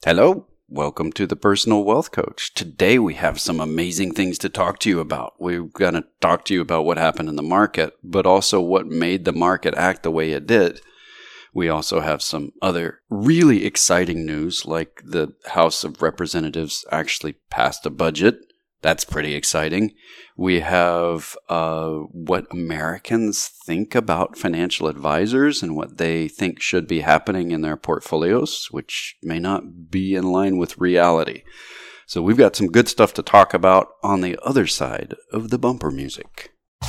Hello, welcome to the Personal Wealth Coach. Today we have some amazing things to talk to you about. We're going to talk to you about what happened in the market, but also what made the market act the way it did. We also have some other really exciting news, like the House of Representatives actually passed a budget. That's pretty exciting. We have what Americans think about financial advisors and what they think should be happening in their portfolios, which may not be in line with reality. So we've got some good stuff to talk about on the other side of the bumper music.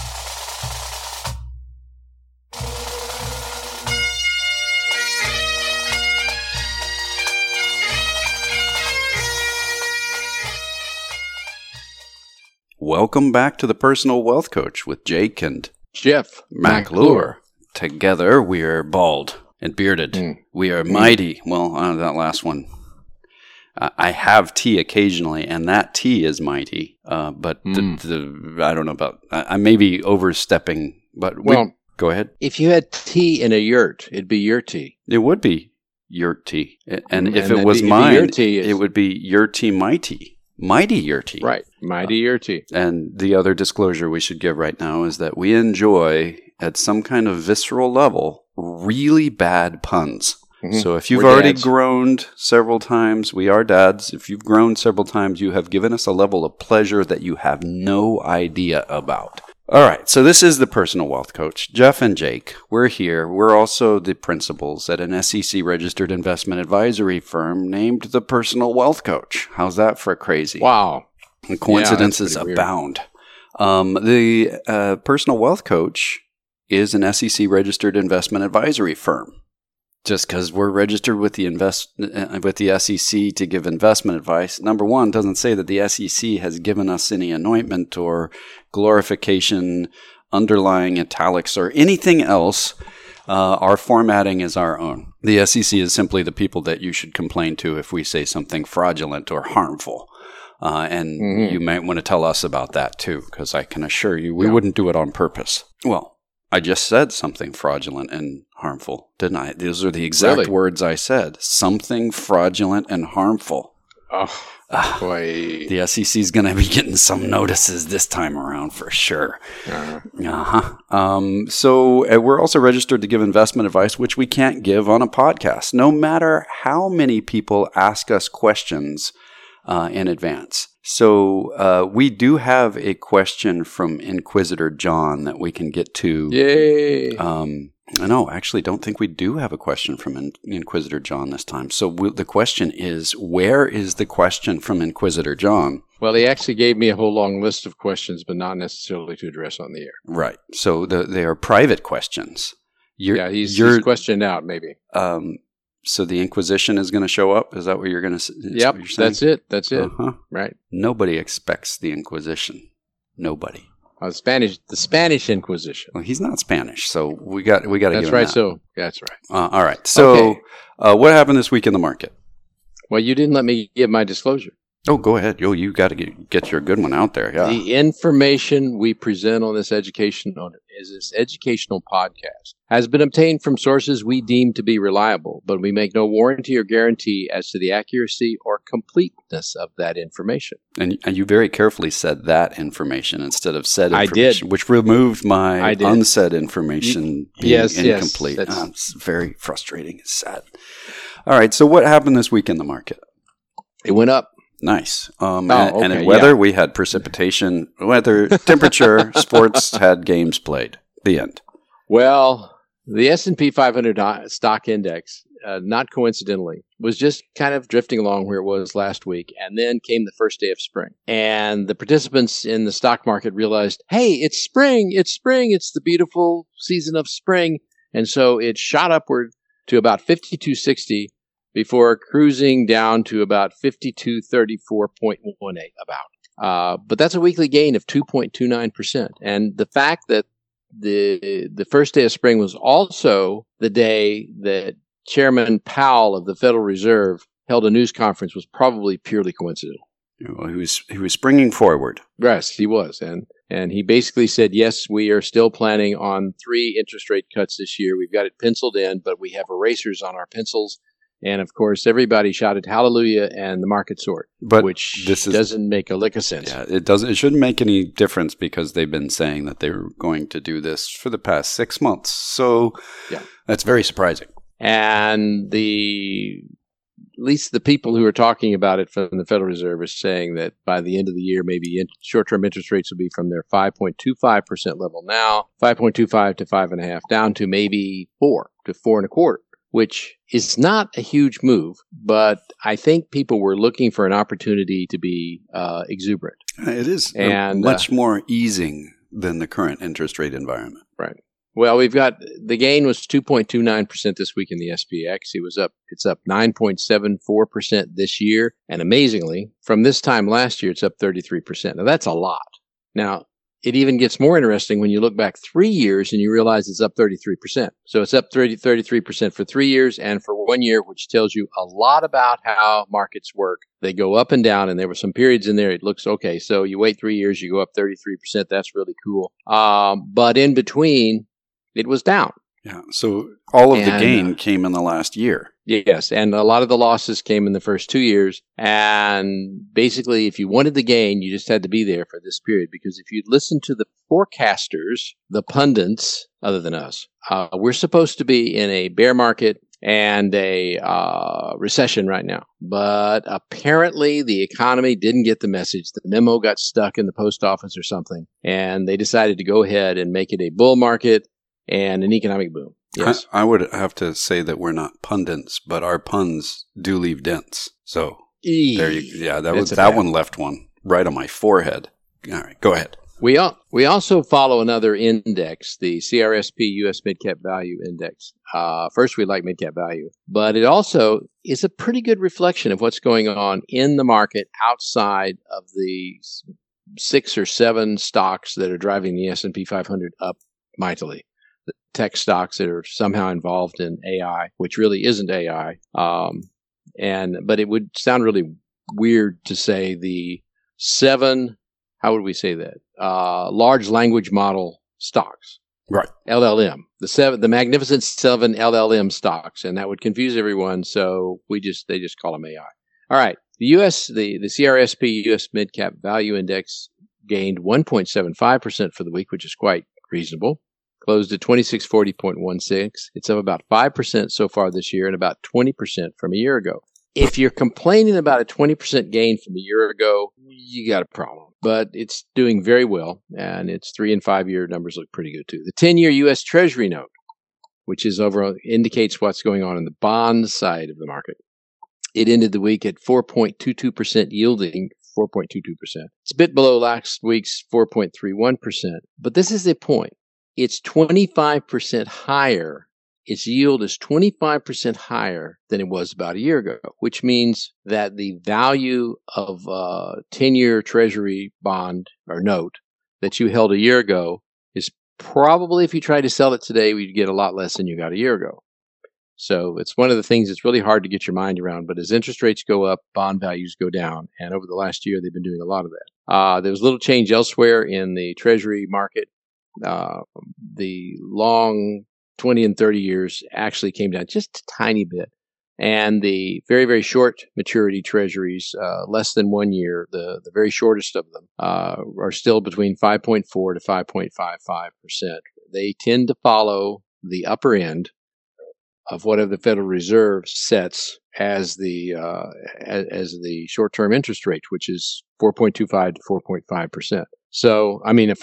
Welcome back to the Personal Wealth Coach with Jake and Jeff McClure. Together we are bald and bearded. We are mighty. Well, that last one. I have tea occasionally, and that tea is mighty. But I don't know about. I may be overstepping. But go ahead. If you had tea in a yurt, it'd be your tea. It would be yurt tea, and if it was mine, it would be your tea, my tea. Mighty Yurti. Right. Mighty Yurti. And the other disclosure we should give right now is that we enjoy, at some kind of visceral level, really bad puns. Mm-hmm. So if you've already groaned several times, we are dads. If you've groaned several times, you have given us a level of pleasure that you have no idea about. All right, so this is the Personal Wealth Coach. Jeff and Jake, we're here. We're also the principals at an SEC-registered investment advisory firm named the Personal Wealth Coach. How's that for crazy? Wow. And coincidences abound. The Personal Wealth Coach is an SEC-registered investment advisory firm. Just because we're registered with the SEC to give investment advice, number one, doesn't say that the SEC has given us any anointment or glorification, underlying italics, or anything else. Our formatting is our own. The SEC is simply the people that you should complain to if we say something fraudulent or harmful. You might want to tell us about that too, because I can assure you we wouldn't do it on purpose. Well, I just said something fraudulent and harmful, didn't I? Those are the exact words I said. Something fraudulent and harmful. Oh, boy. The SEC is going to be getting some notices this time around for sure. So we're also registered to give investment advice, which we can't give on a podcast, no matter how many people ask us questions in advance. So we do have a question from Inquisitor John that we can get to. Yay! No, actually, don't think we do have a question from Inquisitor John this time. So the question is, where is the question from Inquisitor John? Well, he actually gave me a whole long list of questions, but not necessarily to address on the air. Right. So they are private questions. He's questioned out, maybe. So the Inquisition is going to show up? Is that what you're going to say? Yep, that's it. That's it. Right. Nobody expects the Inquisition. Nobody. The Spanish Inquisition. Well, he's not Spanish, so we got to give him That's right. that. So that's right. All right. So what happened this week in the market? Well, you didn't let me give my disclosure. Oh, go ahead. You got to get your good one out there. Yeah. The information we present on this educational podcast has been obtained from sources we deem to be reliable, but we make no warranty or guarantee as to the accuracy or completeness of that information. And you very carefully said that information instead of said information, I did. Which removed my unsaid information being incomplete. Yes, it's very frustrating. It's sad. All right. So what happened this week in the market? It went up. Nice. And in weather, we had precipitation, weather, temperature, sports, had games played. The end. Well, the S&P 500 stock index, not coincidentally, was just kind of drifting along where it was last week. And then came the first day of spring. And the participants in the stock market realized, hey, it's spring. It's spring. It's the beautiful season of spring. And so it shot upward to about 5260. Before cruising down to about 5234.18 but that's a weekly gain of 2.29%. And the fact that the first day of spring was also the day that Chairman Powell of the Federal Reserve held a news conference was probably purely coincidental. Well, he was springing forward. Yes, he was. And he basically said, yes, we are still planning on 3 interest rate cuts this year. We've got it penciled in, but we have erasers on our pencils. And of course, everybody shouted hallelujah and the market soared, which doesn't make a lick of sense. Yeah, it doesn't. It shouldn't make any difference because they've been saying that they were going to do this for the past 6 months. So that's very surprising. And at least the people who are talking about it from the Federal Reserve are saying that by the end of the year, maybe short-term interest rates will be from their 5.25% level now, 5.25 to 5.5, down to maybe 4 to 4.25, which is not a huge move, but I think people were looking for an opportunity to be exuberant. It is much more easing than the current interest rate environment. Right. Well, the gain was 2.29% this week in the SPX. It's up 9.74% this year. And amazingly, from this time last year, it's up 33%. Now, that's a lot. Now, it even gets more interesting when you look back 3 years and you realize it's up 33%. So it's up 33% for 3 years and for 1 year, which tells you a lot about how markets work. They go up and down, and there were some periods in there. It looks okay. So you wait 3 years, you go up 33%. That's really cool. But in between, it was down. Yeah. So all of the gain came in the last year. Yes. And a lot of the losses came in the first 2 years. And basically, if you wanted the gain, you just had to be there for this period. Because if you'd listen to the forecasters, the pundits, other than us, we're supposed to be in a bear market and a recession right now. But apparently the economy didn't get the message. The memo got stuck in the post office or something. And they decided to go ahead and make it a bull market and an economic boom. Yes. I would have to say that we're not pundits, but our puns do leave dents. So there that one left one right on my forehead. All right, go ahead. We also follow another index, the CRSP U.S. Mid-Cap Value Index. First, we like mid-cap value, but it also is a pretty good reflection of what's going on in the market outside of the 6 or 7 stocks that are driving the S&P 500 up mightily. The tech stocks that are somehow involved in AI, which really isn't AI. But it would sound really weird to say the 7, how would we say that? Large language model stocks. Right. LLM. The Magnificent 7 LLM stocks. And that would confuse everyone. So they just call them AI. All right. The CRSP US Mid-Cap Value Index gained 1.75% for the week, which is quite reasonable. Closed at 2640.16. It's up about 5% so far this year and about 20% from a year ago. If you're complaining about a 20% gain from a year ago, you got a problem. But it's doing very well, and its 3 and 5 year numbers look pretty good too. The 10-year U.S. Treasury note, which is indicates what's going on in the bond side of the market. It ended the week at 4.22% yielding. 4.22%. It's a bit below last week's 4.31%. But this is the point. It's 25% higher. Its yield is 25% higher than it was about a year ago, which means that the value of a 10-year Treasury bond or note that you held a year ago is probably, if you try to sell it today, you'd get a lot less than you got a year ago. So it's one of the things that's really hard to get your mind around. But as interest rates go up, bond values go down. And over the last year, they've been doing a lot of that. There was little change elsewhere in the Treasury market. The long 20 and 30 years actually came down just a tiny bit. And the very, very short maturity treasuries, less than 1 year, the very shortest of them, are still between 5.4 to 5.55%. They tend to follow the upper end of whatever the Federal Reserve sets as the short-term interest rate, which is 4.25 to 4.5%. So, I mean,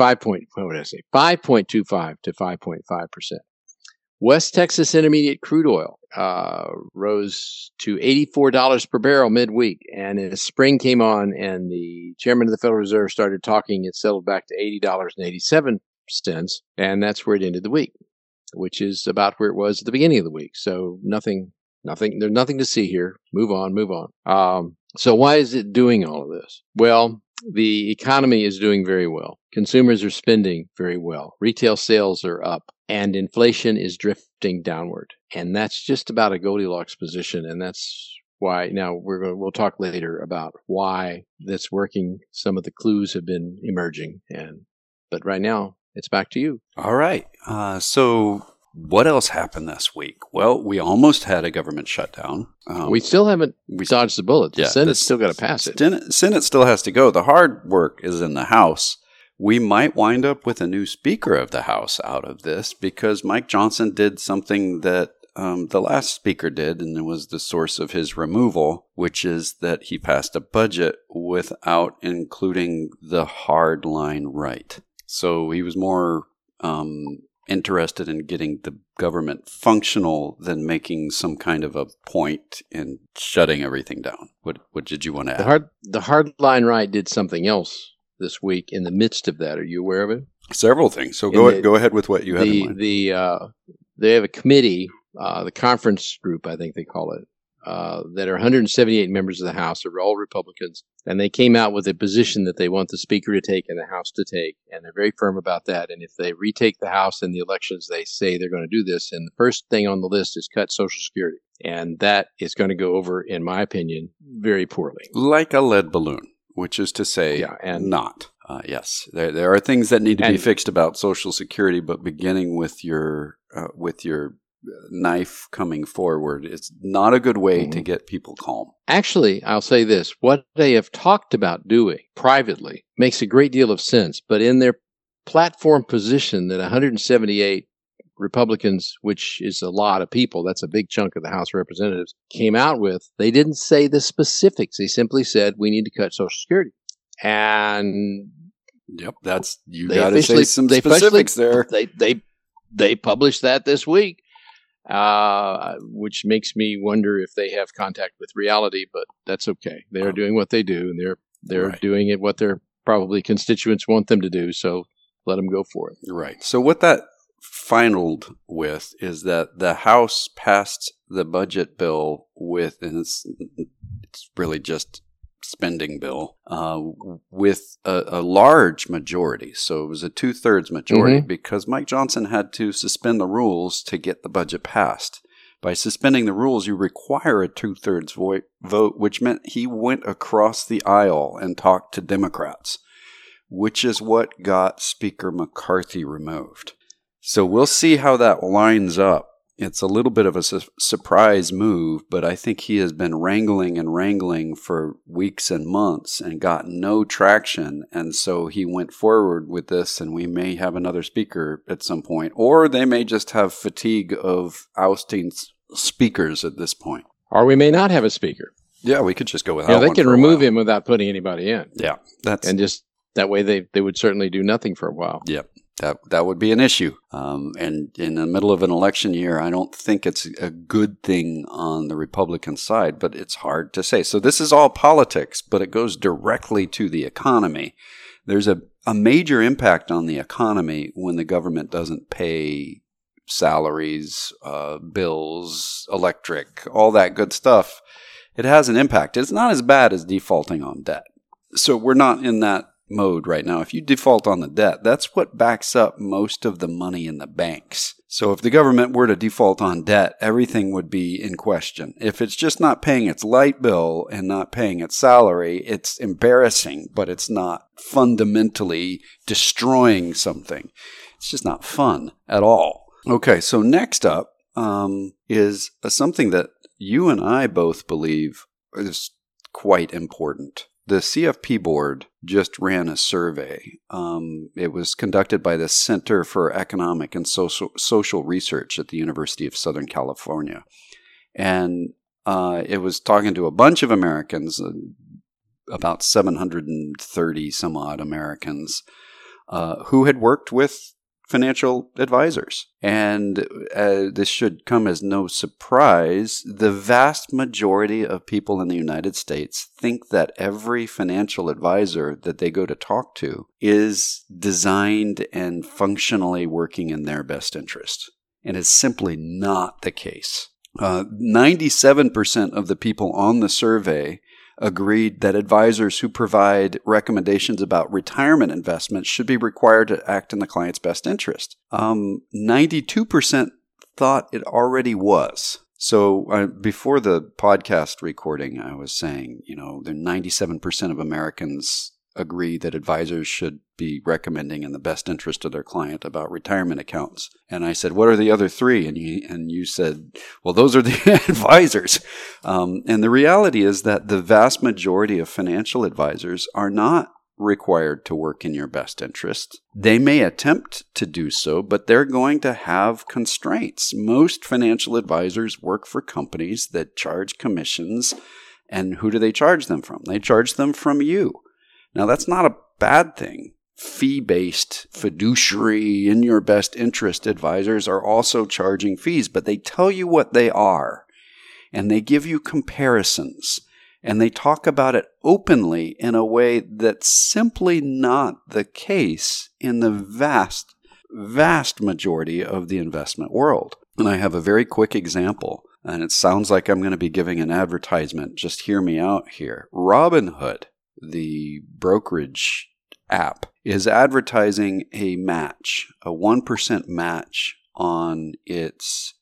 5.25 to 5.5%. West Texas Intermediate crude oil rose to $84 per barrel midweek. And as spring came on and the chairman of the Federal Reserve started talking, it settled back to $80.87. And that's where it ended the week, which is about where it was at the beginning of the week. So nothing, there's nothing to see here. Move on. So why is it doing all of this? Well, the economy is doing very well. Consumers are spending very well. Retail sales are up. And inflation is drifting downward. And that's just about a Goldilocks position. And that's why now we'll talk later about why that's working. Some of the clues have been emerging. But right now, it's back to you. All right. So What else happened this week? Well, we almost had a government shutdown. We still haven't dodged the bullet. The Senate's still got to pass it. Senate still has to go. The hard work is in the House. We might wind up with a new Speaker of the House out of this because Mike Johnson did something that the last Speaker did, and it was the source of his removal, which is that he passed a budget without including the hard line right. So he was more interested in getting the government functional than making some kind of a point in shutting everything down. What did you want to add? The hard line right did something else this week in the midst of that. Are you aware of it? Several things. So go ahead with what you had in mind. They have a committee, the conference group, I think they call it, that are 178 members of the House. They're all Republicans. And they came out with a position that they want the Speaker to take and the House to take. And they're very firm about that. And if they retake the House in the elections, they say they're going to do this. And the first thing on the list is cut Social Security. And that is going to go over, in my opinion, very poorly. Like a lead balloon, which is to say not. Yes, there are things that need to be fixed about Social Security, but beginning with your knife coming forward, it's not a good way to get people calm. Actually, I'll say this. What they have talked about doing privately makes a great deal of sense, but in their platform position that 178 Republicans, which is a lot of people, that's a big chunk of the House of Representatives, came out with, they didn't say the specifics. They simply said, we need to cut Social Security. And yep, that's, you got to say some specifics there. They published that this week. Which makes me wonder if they have contact with reality, but that's okay. They're doing what they do, and they're doing it what their probably constituents want them to do, so let them go for it. Right. So what that finaled with is that the House passed the budget bill with, and it's really just spending bill, with a large majority. So it was a 2/3 majority because Mike Johnson had to suspend the rules to get the budget passed. By suspending the rules, you require a 2/3 vote, which meant he went across the aisle and talked to Democrats, which is what got Speaker McCarthy removed. So we'll see how that lines up. It's a little bit of a surprise move, but I think he has been wrangling for weeks and months and got no traction. And so he went forward with this, and we may have another speaker at some point. Or they may just have fatigue of ousting speakers at this point. Or we may not have a speaker. Yeah, we could just go without one. They can remove him without putting anybody in. Yeah. And just that way they would certainly do nothing for a while. Yep. That would be an issue. And in the middle of an election year, I don't think it's a good thing on the Republican side, but it's hard to say. So this is all politics, but it goes directly to the economy. There's a major impact on the economy when the government doesn't pay salaries, bills, electric, all that good stuff. It has an impact. It's not as bad as defaulting on debt. So we're not in that mode right now. If you default on the debt, that's what backs up most of the money in the banks. So if the government were to default on debt, everything would be in question. If it's just not paying its light bill and not paying its salary, it's embarrassing, but it's not fundamentally destroying something. It's just not fun at all. Okay, so next up is something that you and I both believe is quite important. The CFP board just ran a survey. It was conducted by the Center for Economic and Social Research at the University of Southern California. And it was talking to a bunch of Americans, about 730 some odd Americans, who had worked with financial advisors. And this should come as no surprise. The vast majority of people in the United States think that every financial advisor that they go to talk to is designed and functionally working in their best interest. And it's simply not the case. 97% of the people on the survey agreed that advisors who provide recommendations about retirement investments should be required to act in the client's best interest. 92% thought it already was. So before the podcast recording, I was saying, the 97% of Americans agree that advisors should be recommending in the best interest of their client about retirement accounts. And I said, what are the other three? And you said, well, those are the advisors. And the reality is that the vast majority of financial advisors are not required to work in your best interest. They may attempt to do so, but they're going to have constraints. Most financial advisors work for companies that charge commissions. And who do they charge them from? They charge them from you. Now, that's not a bad thing. Fee-based, fiduciary, in your best interest advisors are also charging fees, but they tell you what they are, and they give you comparisons, and they talk about it openly in a way that's simply not the case in the vast, vast majority of the investment world. And I have a very quick example, and it sounds like I'm going to be giving an advertisement. Just hear me out here. Robinhood, the brokerage app, is advertising a match, a 1% match on its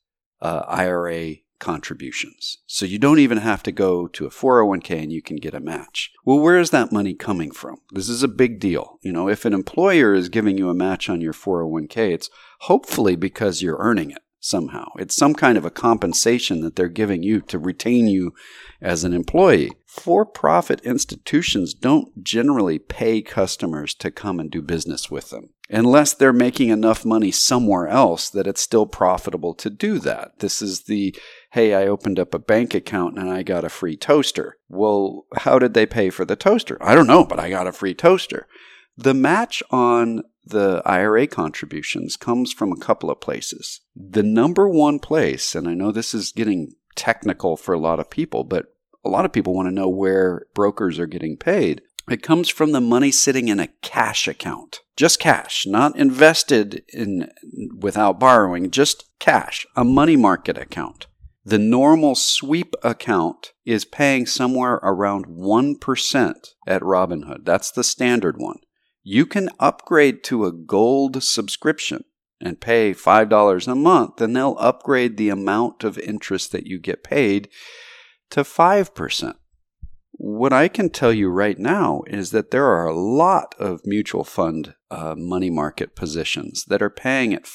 IRA contributions. So you don't even have to go to a 401k and you can get a match. Well, where is that money coming from? This is a big deal. If an employer is giving you a match on your 401k, it's hopefully because you're earning it somehow. It's some kind of a compensation that they're giving you to retain you as an employee. For-profit institutions don't generally pay customers to come and do business with them unless they're making enough money somewhere else that it's still profitable to do that. This is hey, I opened up a bank account and I got a free toaster. Well, how did they pay for the toaster? I don't know, but I got a free toaster. The match on the IRA contributions comes from a couple of places. The number one place, and I know this is getting technical for a lot of people, but a lot of people want to know where brokers are getting paid. It comes from the money sitting in a cash account. Just cash, not invested in without borrowing, just cash, a money market account. The normal sweep account is paying somewhere around 1% at Robinhood. That's the standard one. You can upgrade to a gold subscription and pay $5 a month, and they'll upgrade the amount of interest that you get paid to 5%. What I can tell you right now is that there are a lot of mutual fund money market positions that are paying at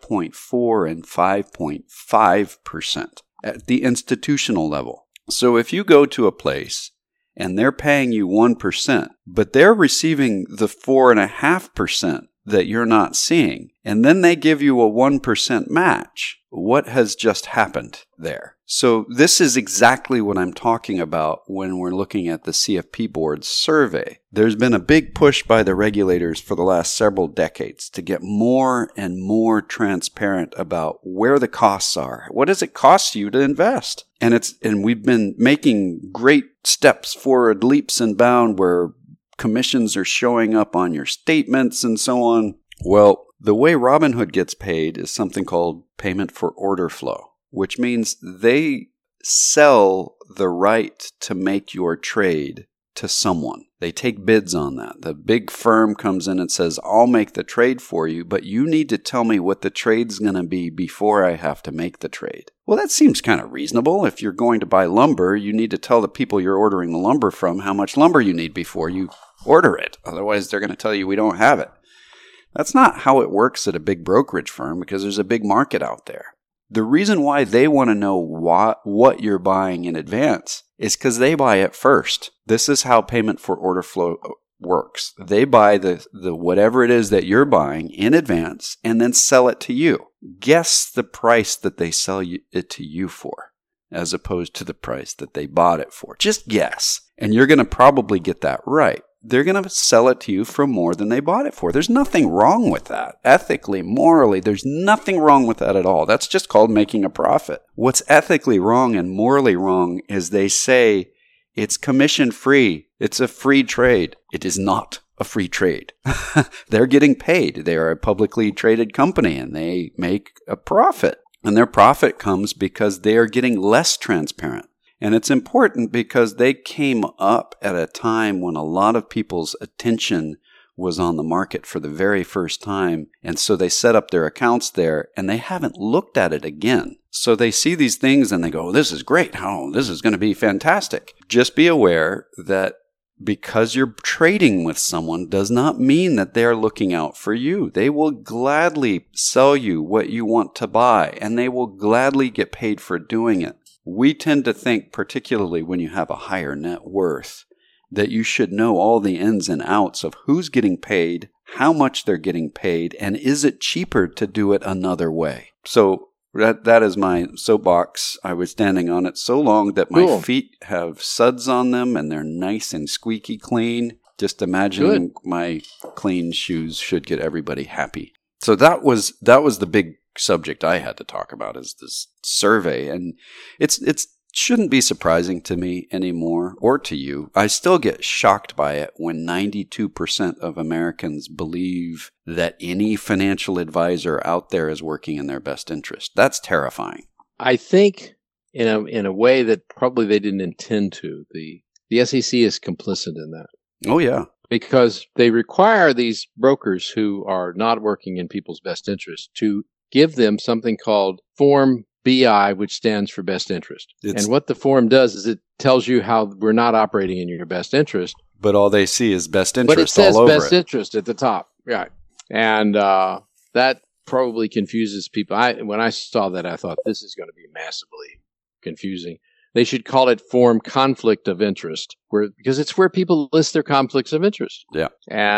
5.4 and 5.5% at the institutional level. So if you go to a place and they're paying you 1%, but they're receiving the 4.5% that you're not seeing, and then they give you a 1% match, what has just happened there? So this is exactly what I'm talking about when we're looking at the CFP Board's survey. There's been a big push by the regulators for the last several decades to get more and more transparent about where the costs are. What does it cost you to invest? And we've been making great steps forward, leaps and bounds, where commissions are showing up on your statements and so on. Well, the way Robinhood gets paid is something called payment for order flow, which means they sell the right to make your trade to someone. They take bids on that. The big firm comes in and says, I'll make the trade for you, but you need to tell me what the trade's going to be before I have to make the trade. Well, that seems kind of reasonable. If you're going to buy lumber, you need to tell the people you're ordering the lumber from how much lumber you need before you order it. Otherwise, they're going to tell you we don't have it. That's not how it works at a big brokerage firm, because there's a big market out there. The reason why they want to know what you're buying in advance is because they buy it first. This is how payment for order flow works. They buy the whatever it is that you're buying in advance and then sell it to you. Guess the price that they sell it to you for, as opposed to the price that they bought it for. Just guess. And you're going to probably get that right. They're going to sell it to you for more than they bought it for. There's nothing wrong with that. Ethically, morally, there's nothing wrong with that at all. That's just called making a profit. What's ethically wrong and morally wrong is they say it's commission free. It's a free trade. It is not a free trade. They're getting paid. They are a publicly traded company and they make a profit. And their profit comes because they are getting less transparent. And it's important because they came up at a time when a lot of people's attention was on the market for the very first time. And so they set up their accounts there and they haven't looked at it again. So they see these things and they go, this is great. Oh, this is going to be fantastic. Just be aware that because you're trading with someone does not mean that they're looking out for you. They will gladly sell you what you want to buy, and they will gladly get paid for doing it. We tend to think, particularly when you have a higher net worth, that you should know all the ins and outs of who's getting paid, how much they're getting paid, and is it cheaper to do it another way. So that is my soapbox. I was standing on it so long that my feet have suds on them and they're nice and squeaky clean. Just imagine my clean shoes should get everybody happy. So that was the big subject I had to talk about, is this survey. And it shouldn't be surprising to me anymore, or to you. I still get shocked by it when 92% of Americans believe that any financial advisor out there is working in their best interest. That's terrifying. I think in a way that probably they didn't intend to. The SEC is complicit in that. Oh, yeah. Because they require these brokers who are not working in people's best interest to give them something called Form BI, which stands for best interest. And what the form does is it tells you how we're not operating in your best interest. But all they see is best interest all over it. But it says best interest at the top. Right. And that probably confuses people. When I saw that, I thought this is going to be massively confusing. They should call it Form Conflict of Interest, because it's where people list their conflicts of interest. Yeah.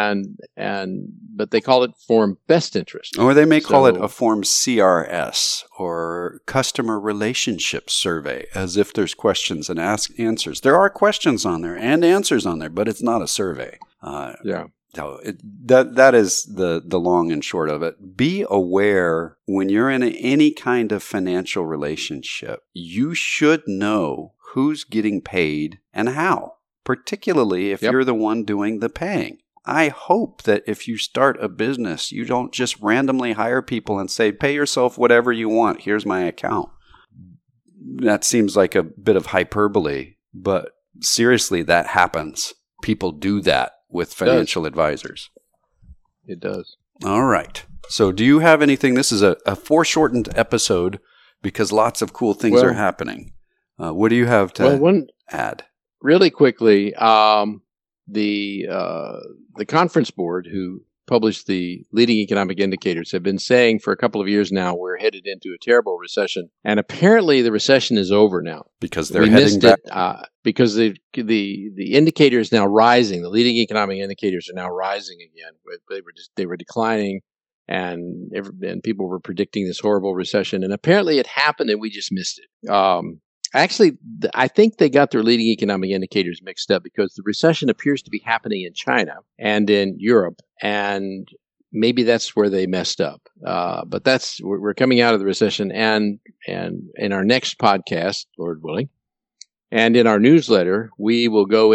But they call it Form Best Interest. Or they may call it a Form CRS, or Customer Relationship Survey, as if there's questions and answers. There are questions on there and answers on there, but it's not a survey. Yeah. So that is the long and short of it. Be aware when you're in any kind of financial relationship, you should know who's getting paid and how, particularly if you're the one doing the paying. I hope that if you start a business, you don't just randomly hire people and say, pay yourself whatever you want. Here's my account. That seems like a bit of hyperbole, but seriously, that happens. People do that with financial advisors. It does. All right. So do you have anything? This is a foreshortened episode because lots of cool things are happening. What do you have to add? Really quickly, the conference board who published the leading economic indicators have been saying for a couple of years now we're headed into a terrible recession, and apparently the recession is over now because they're heading back. Because the indicator is now rising. The leading economic indicators are now rising again. They were declining, and people were predicting this horrible recession, and apparently it happened, and we just missed it. Actually, I think they got their leading economic indicators mixed up because the recession appears to be happening in China and in Europe, and maybe that's where they messed up. But we're coming out of the recession, and in our next podcast, Lord willing, and in our newsletter, we have gone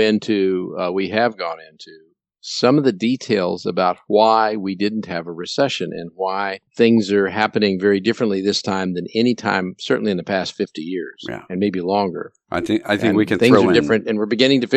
into some of the details about why we didn't have a recession and why things are happening very differently this time than any time, certainly in the past 50 years, and maybe longer. I think we can things throw are in different, and we're beginning to